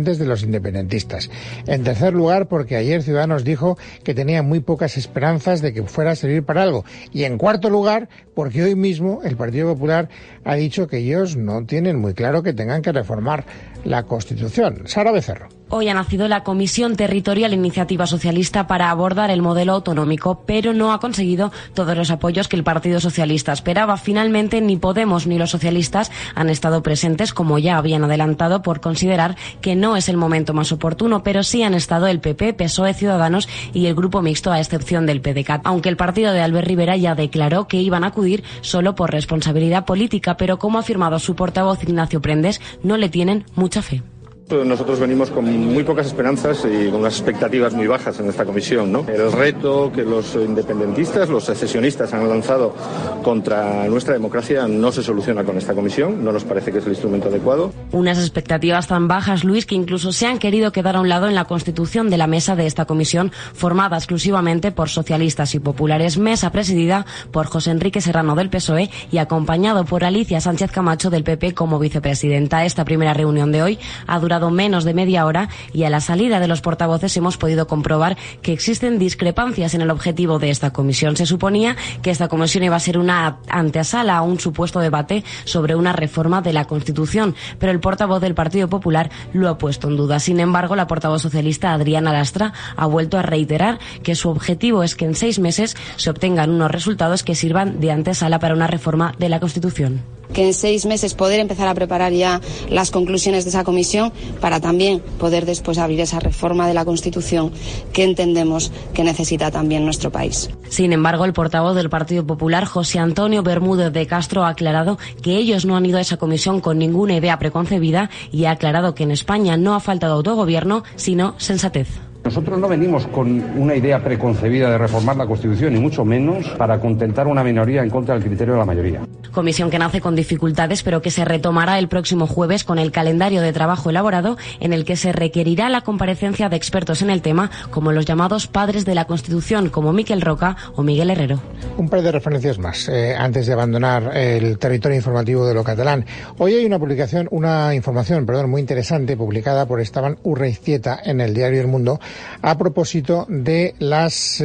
[SPEAKER 2] representantes de los independentistas. En tercer lugar, porque ayer Ciudadanos dijo que tenía muy pocas esperanzas de que fuera a servir para algo. Y en cuarto lugar, porque hoy mismo el Partido Popular ha dicho que ellos no tienen muy claro que tengan que reformar la Constitución. Sara Becerro.
[SPEAKER 8] Hoy ha nacido la Comisión Territorial Iniciativa Socialista para abordar el modelo autonómico, pero no ha conseguido todos los apoyos que el Partido Socialista esperaba. Finalmente, ni Podemos ni los socialistas han estado presentes, como ya habían adelantado, por considerar que no es el momento más oportuno, pero sí han estado el P P, P S O E, Ciudadanos y el Grupo Mixto, a excepción del P D C A T, aunque el partido de Albert Rivera ya declaró que iban a acudir solo por responsabilidad política, pero como ha afirmado su portavoz Ignacio Prendes, no le tienen mucha fe.
[SPEAKER 9] Nosotros venimos con muy pocas esperanzas y con unas expectativas muy bajas en esta comisión, ¿no? El reto que los independentistas, los secesionistas han lanzado contra nuestra democracia no se soluciona con esta comisión, no nos parece que es el instrumento adecuado.
[SPEAKER 8] Unas expectativas tan bajas, Luis, que incluso se han querido quedar a un lado en la constitución de la mesa de esta comisión, formada exclusivamente por socialistas y populares, mesa presidida por José Enrique Serrano del P S O E y acompañado por Alicia Sánchez Camacho del P P como vicepresidenta. Esta primera reunión de hoy ha durado menos de media hora y a la salida de los portavoces hemos podido comprobar que existen discrepancias en el objetivo de esta comisión. Se suponía que esta comisión iba a ser una antesala a un supuesto debate sobre una reforma de la Constitución, pero el portavoz del Partido Popular lo ha puesto en duda. Sin embargo, la portavoz socialista Adriana Lastra ha vuelto a reiterar que su objetivo es que en seis meses se obtengan unos resultados que sirvan de antesala para una reforma de la Constitución.
[SPEAKER 23] Que en seis meses poder empezar a preparar ya las conclusiones de esa comisión para también poder después abrir esa reforma de la Constitución que entendemos que necesita también nuestro país.
[SPEAKER 8] Sin embargo, el portavoz del Partido Popular, José Antonio Bermúdez de Castro, ha aclarado que ellos no han ido a esa comisión con ninguna idea preconcebida y ha aclarado que en España no ha faltado autogobierno, sino sensatez.
[SPEAKER 24] Nosotros no venimos con una idea preconcebida de reformar la Constitución, ni mucho menos para contentar una minoría en contra del criterio de la mayoría.
[SPEAKER 8] Comisión que nace con dificultades, pero que se retomará el próximo jueves con el calendario de trabajo elaborado, en el que se requerirá la comparecencia de expertos en el tema, como los llamados padres de la Constitución, como Miquel Roca o Miguel Herrero.
[SPEAKER 2] Un par de referencias más, eh, antes de abandonar el territorio informativo de lo catalán. Hoy hay una publicación, una información, perdón, muy interesante, publicada por Esteban Urreiztieta en el diario El Mundo, a propósito de las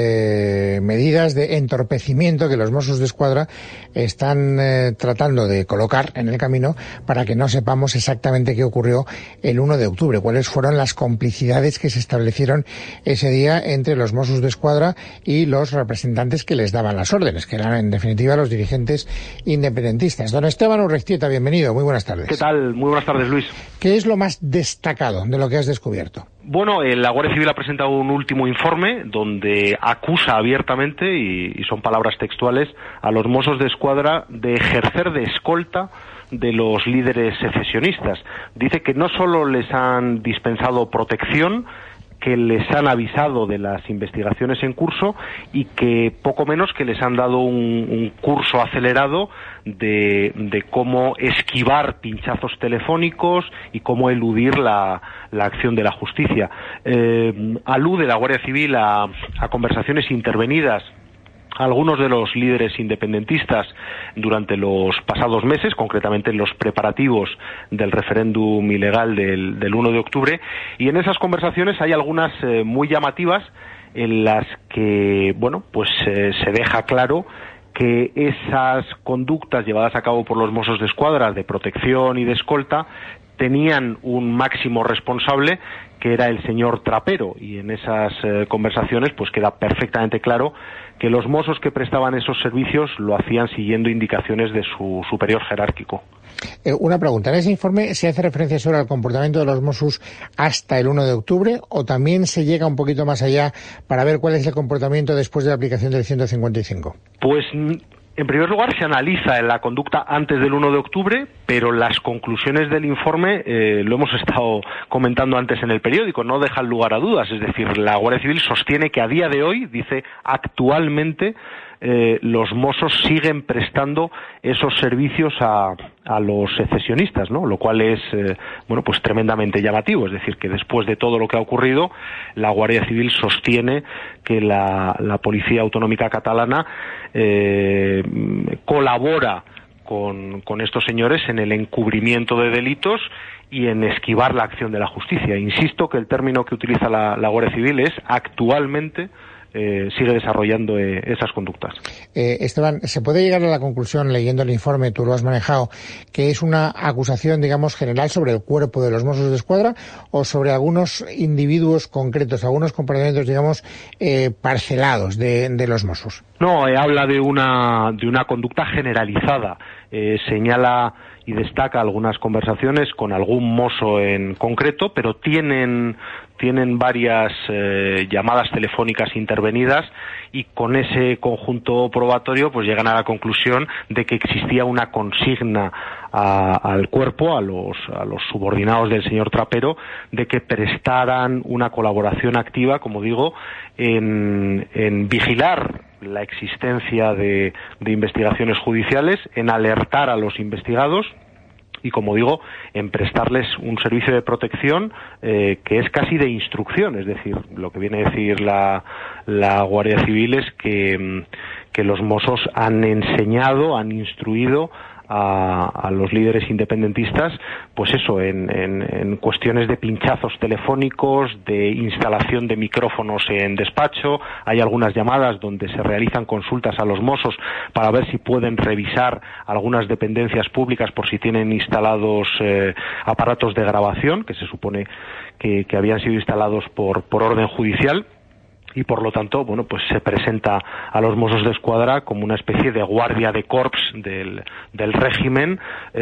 [SPEAKER 2] eh, medidas de entorpecimiento que los Mossos d'Esquadra están eh, tratando de colocar en el camino para que no sepamos exactamente qué ocurrió el uno de octubre, cuáles fueron las complicidades que se establecieron ese día entre los Mossos d'Esquadra y los representantes que les daban las órdenes, que eran en definitiva los dirigentes independentistas. Don Esteban Urreiztieta, bienvenido, muy buenas tardes.
[SPEAKER 25] ¿Qué tal? Muy buenas tardes, Luis.
[SPEAKER 2] ¿Qué es lo más destacado de lo que has descubierto?
[SPEAKER 25] Bueno, eh, la Guardia Civil ha presentado un último informe donde acusa abiertamente, y, y son palabras textuales, a los Mossos d'Esquadra de ejercer de escolta de los líderes secesionistas. Dice que no solo les han dispensado protección, que les han avisado de las investigaciones en curso y que poco menos que les han dado un, un curso acelerado de, de cómo esquivar pinchazos telefónicos y cómo eludir la, la acción de la justicia. Eh, alude la Guardia Civil a, a conversaciones intervenidas algunos de los líderes independentistas durante los pasados meses, concretamente en los preparativos del referéndum ilegal del, del uno de octubre, y en esas conversaciones hay algunas eh, muy llamativas en las que, bueno, pues eh, se deja claro que esas conductas llevadas a cabo por los Mossos d'Esquadra de protección y de escolta tenían un máximo responsable, que era el señor Trapero, y en esas eh, conversaciones pues queda perfectamente claro que los mossos que prestaban esos servicios lo hacían siguiendo indicaciones de su superior jerárquico.
[SPEAKER 2] Eh, una pregunta, ¿en ese informe se hace referencia solo al comportamiento de los Mossos hasta el uno de octubre o también se llega un poquito más allá para ver cuál es el comportamiento después de la aplicación del ciento cincuenta y cinco?
[SPEAKER 25] Pues en primer lugar se analiza la conducta antes del uno de octubre, pero las conclusiones del informe, eh, lo hemos estado comentando antes en el periódico, no dejan lugar a dudas. Es decir, la Guardia Civil sostiene que a día de hoy, dice actualmente, eh, los Mossos siguen prestando esos servicios a, a los secesionistas, ¿no? Lo cual es, eh, bueno, pues tremendamente llamativo. Es decir, que después de todo lo que ha ocurrido, la Guardia Civil sostiene que la, la Policía Autonómica Catalana eh, colabora con, con estos señores en el encubrimiento de delitos y en esquivar la acción de la justicia. Insisto que el término que utiliza la, la Guardia Civil es actualmente eh, sigue desarrollando eh, esas conductas.
[SPEAKER 2] Eh, Esteban, ¿se puede llegar a la conclusión, leyendo el informe, tú lo has manejado, que es una acusación, digamos, general sobre el cuerpo de los Mossos de Escuadra o sobre algunos individuos concretos, algunos comportamientos, digamos, eh, parcelados de, de los Mossos?
[SPEAKER 25] No, eh, habla de una, de una conducta generalizada. Eh, señala y destaca algunas conversaciones con algún mozo en concreto, pero tienen tienen varias eh, llamadas telefónicas intervenidas y con ese conjunto probatorio pues llegan a la conclusión de que existía una consigna a, al cuerpo, a los, a los subordinados del señor Trapero, de que prestaran una colaboración activa, como digo, en, en vigilar la existencia de, de investigaciones judiciales, en alertar a los investigados y, como digo, en prestarles un servicio de protección eh, que es casi de instrucción. Es decir, lo que viene a decir la, la Guardia Civil es que, que los Mossos han enseñado, han instruido A, a los líderes independentistas, pues eso, en, en, en cuestiones de pinchazos telefónicos, de instalación de micrófonos en despacho. Hay algunas llamadas donde se realizan consultas a los Mossos para ver si pueden revisar algunas dependencias públicas por si tienen instalados eh, aparatos de grabación, que se supone que, que habían sido instalados por, por orden judicial. Y por lo tanto, bueno, pues se presenta a los Mossos de Escuadra como una especie de guardia de corps del, del régimen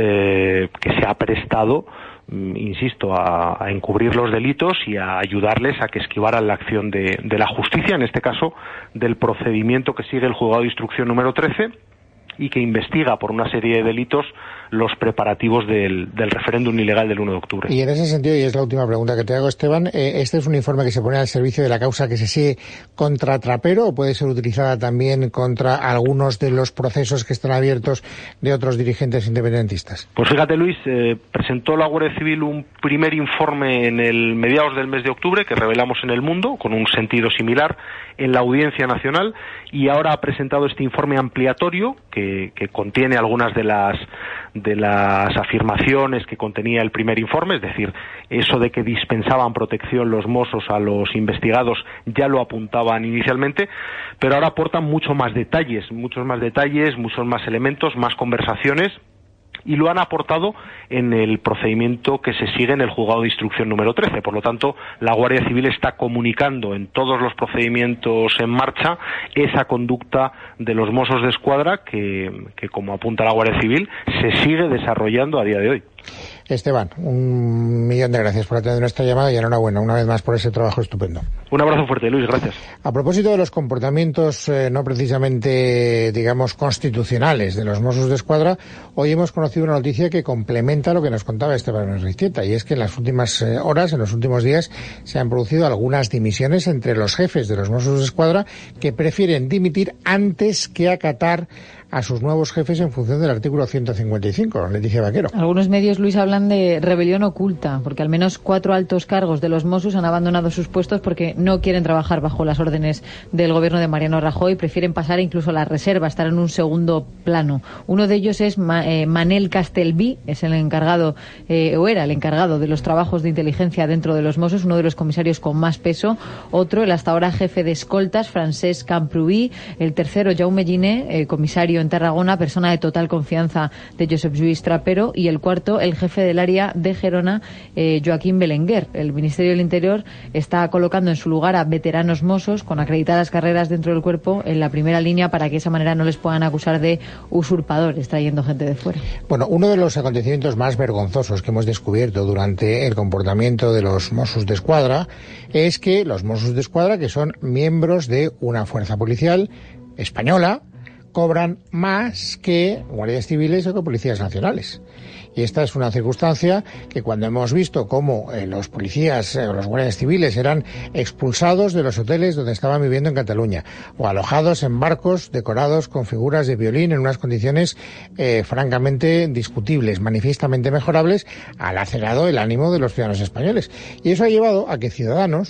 [SPEAKER 25] eh, que se ha prestado, insisto, a, a encubrir los delitos y a ayudarles a que esquivaran la acción de, de la justicia, en este caso del procedimiento que sigue el Juzgado de Instrucción número trece y que investiga por una serie de delitos los preparativos del, del referéndum ilegal del uno de octubre.
[SPEAKER 2] Y en ese sentido, y es la última pregunta que te hago, Esteban, eh, ¿este es un informe que se pone al servicio de la causa que se sigue contra Trapero o puede ser utilizada también contra algunos de los procesos que están abiertos de otros dirigentes independentistas?
[SPEAKER 25] Pues fíjate, Luis, eh, presentó la Guardia Civil un primer informe en el mediados del mes de octubre que revelamos en El Mundo, con un sentido similar, en la Audiencia Nacional, y ahora ha presentado este informe ampliatorio que, que contiene algunas de las de las afirmaciones que contenía el primer informe, es decir, eso de que dispensaban protección los Mossos a los investigados ya lo apuntaban inicialmente, pero ahora aportan mucho más detalles, muchos más detalles, muchos más elementos, más conversaciones, y lo han aportado en el procedimiento que se sigue en el Juzgado de Instrucción número trece. Por lo tanto, la Guardia Civil está comunicando en todos los procedimientos en marcha esa conducta de los Mossos de Escuadra que, que, como apunta la Guardia Civil, se sigue desarrollando a día de hoy.
[SPEAKER 2] Esteban, un millón de gracias por atender nuestra llamada y enhorabuena una vez más por ese trabajo estupendo.
[SPEAKER 25] Un abrazo fuerte, Luis, gracias.
[SPEAKER 2] A propósito de los comportamientos eh, no precisamente, digamos, constitucionales de los Mossos de Escuadra, hoy hemos conocido una noticia que complementa lo que nos contaba Esteban Urriztieta, y es que en las últimas eh, horas, en los últimos días, se han producido algunas dimisiones entre los jefes de los Mossos de Escuadra que prefieren dimitir antes que acatar a sus nuevos jefes en función del artículo ciento cincuenta y cinco. Leticia Vaquero.
[SPEAKER 12] Algunos medios, Luis, hablan de rebelión oculta, porque al menos cuatro altos cargos de los Mossos han abandonado sus puestos porque no quieren trabajar bajo las órdenes del gobierno de Mariano Rajoy, prefieren pasar incluso a la reserva, estar en un segundo plano. Uno de ellos es Ma, eh, Manel Castelví, es el encargado, eh, o era el encargado de los trabajos de inteligencia dentro de los Mossos, uno de los comisarios con más peso. Otro, el hasta ahora jefe de escoltas, Francesc Camprubí. El tercero, Jaume Giner, eh, comisario en Tarragona, persona de total confianza de Josep Lluís Trapero. Y el cuarto, el jefe del área de Gerona, eh, Joaquín Belenguer. El Ministerio del Interior está colocando en su lugar a veteranos Mossos con acreditadas carreras dentro del cuerpo en la primera línea para que de esa manera no les puedan acusar de usurpadores, trayendo gente de fuera.
[SPEAKER 2] Bueno, uno de los acontecimientos más vergonzosos que hemos descubierto durante el comportamiento de los Mossos de Escuadra es que los Mossos de Escuadra, que son miembros de una fuerza policial española, cobran más que guardias civiles o que policías nacionales. Y esta es una circunstancia que, cuando hemos visto cómo eh, los policías o eh, los guardias civiles eran expulsados de los hoteles donde estaban viviendo en Cataluña o alojados en barcos decorados con figuras de violín en unas condiciones eh, francamente discutibles, manifiestamente mejorables, ha lacerado el ánimo de los ciudadanos españoles. Y eso ha llevado a que Ciudadanos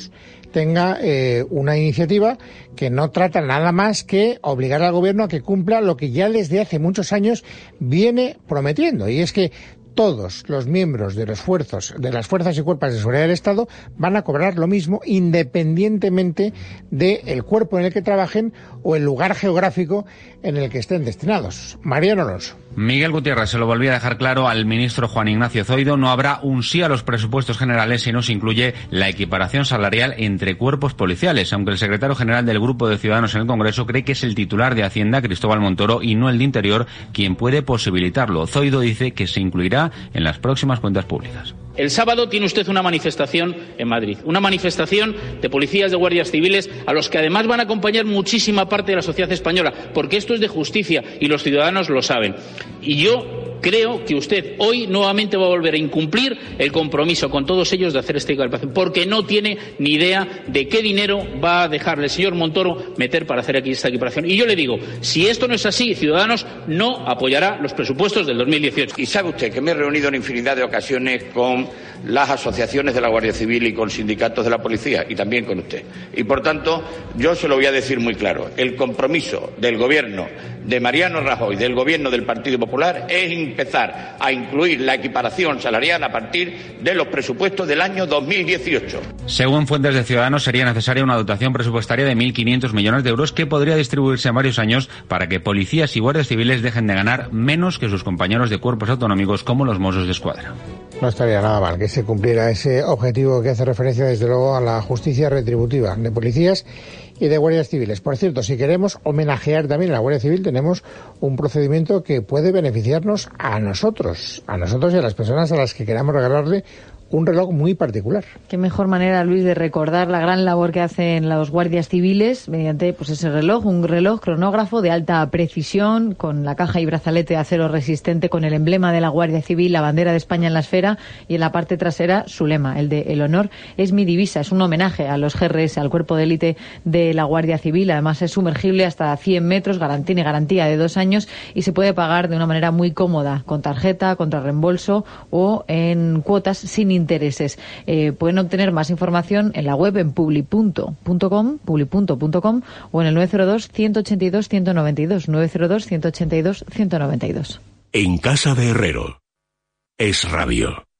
[SPEAKER 2] tenga eh, una iniciativa que no trata nada más que obligar al gobierno a que cumpla lo que ya desde hace muchos años viene prometiendo, y es que todos los miembros de los fuerzas, de las fuerzas y cuerpos de seguridad del Estado van a cobrar lo mismo independientemente del cuerpo en el que trabajen o el lugar geográfico en el que estén destinados. Mariano Alonso.
[SPEAKER 10] Miguel Gutiérrez se lo volvía a dejar claro al ministro Juan Ignacio Zoido. No habrá un sí a los presupuestos generales si no se incluye la equiparación salarial entre cuerpos policiales, aunque el secretario general del Grupo de Ciudadanos en el Congreso cree que es el titular de Hacienda, Cristóbal Montoro, y no el de Interior, quien puede posibilitarlo. Zoido dice que se incluirá en las próximas cuentas públicas.
[SPEAKER 11] El sábado tiene usted una manifestación en Madrid, una manifestación de policías, de guardias civiles, a los que además van a acompañar muchísima parte de la sociedad española, porque esto es de justicia y los ciudadanos lo saben. Y yo creo que usted hoy nuevamente va a volver a incumplir el compromiso con todos ellos de hacer esta equiparación, porque no tiene ni idea de qué dinero va a dejarle el señor Montoro meter para hacer aquí esta equiparación. Y yo le digo, si esto no es así, Ciudadanos no apoyará los presupuestos del dos mil dieciocho.
[SPEAKER 20] Y sabe usted que me he reunido en infinidad de ocasiones con las asociaciones de la Guardia Civil y con sindicatos de la policía, y también con usted. Y por tanto, yo se lo voy a decir muy claro. El compromiso del gobierno de Mariano Rajoy, del gobierno del Partido Popular, es empezar a incluir la equiparación salarial a partir de los presupuestos del año dos mil dieciocho.
[SPEAKER 10] Según fuentes de Ciudadanos, sería necesaria una dotación presupuestaria de mil quinientos millones de euros que podría distribuirse en varios años para que policías y guardias civiles dejen de ganar menos que sus compañeros de cuerpos autonómicos como los Mossos de Escuadra.
[SPEAKER 2] No estaría nada mal que se cumpliera ese objetivo que hace referencia desde luego a la justicia retributiva de policías y de guardias civiles. Por cierto, si queremos homenajear también a la Guardia Civil, tenemos un procedimiento que puede beneficiarnos a nosotros, a nosotros y a las personas a las que queramos regalarle un reloj muy particular.
[SPEAKER 12] Qué mejor manera, Luis, de recordar la gran labor que hacen los guardias civiles mediante pues ese reloj, un reloj cronógrafo de alta precisión, con la caja y brazalete de acero resistente, con el emblema de la Guardia Civil, la bandera de España en la esfera y en la parte trasera su lema, el de "El honor es mi divisa". Es un homenaje a los G R S, al cuerpo de élite de la Guardia Civil. Además es sumergible hasta cien metros, garantía, tiene garantía de dos años y se puede pagar de una manera muy cómoda, con tarjeta, contra reembolso o en cuotas sin intereses. Eh, pueden obtener más información en la web en publi punto com, publi punto com, o en el nueve cero dos, ciento ochenta y dos, ciento noventa y dos, nueve cero dos, ciento ochenta y dos, ciento noventa y dos.
[SPEAKER 1] En casa de Herrero es radio.